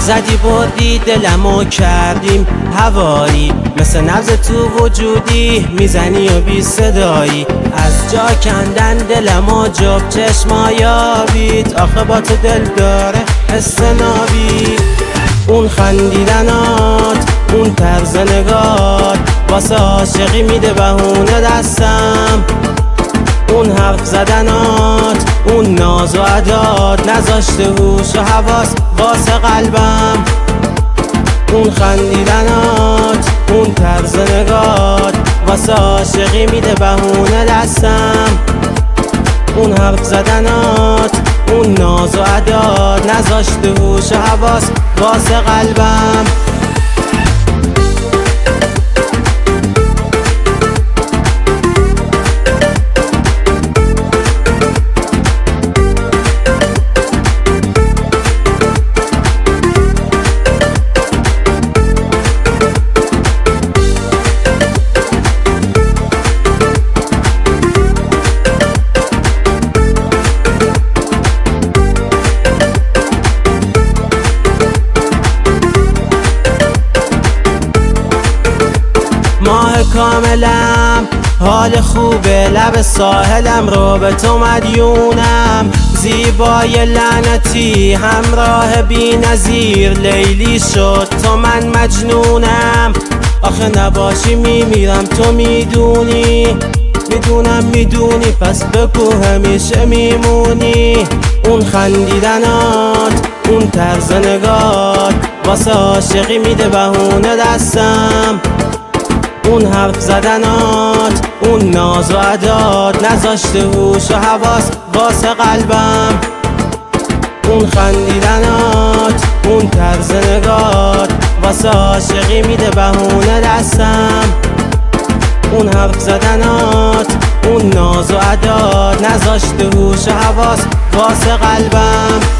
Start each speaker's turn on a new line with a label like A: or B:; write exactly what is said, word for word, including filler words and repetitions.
A: زدی بردی دلمو کردیم هوایی، مثل نبض تو وجودی میزنی و بی صدایی. از جا کندن دلمو جب چشمایابید، آخه با تو دل داره حس نابید. اون خندیدنات، اون طرز نگات، واسه عاشقی میده بهونه دستم. اون حرف زدنات، اون ناز و عدات، نذاشته هوش و حواس واسه قلبم. اون خندیدنات، اون طرز نگات، واسه عاشقی میده بهونه دستم. اون حرف زدنات، اون ناز و عدات، نذاشته هوش و حواس واسه قلبم. ماه کاملم، حال خوبه، لب ساحلم رو به تو مدیونم. زیبای لعنتی، همراه بی نظیر، لیلی شد تو من مجنونم. آخه نباشی میمیرم تو میدونی، میدونم میدونی، پس بگو همیشه میمونی. اون خندیدنات، اون طرز نگات، واسه عاشقی میده بهونه دستم. اون حرف زدنات، اون ناز و عدات، نذاشته هوش و حواس واسه قلبم. اون خندیدنات، اون طرز نگات، واسه عاشقی میده بهونه دستم. اون حرف زدنات، اون ناز و عدات، نذاشته هوش و حواس واسه قلبم.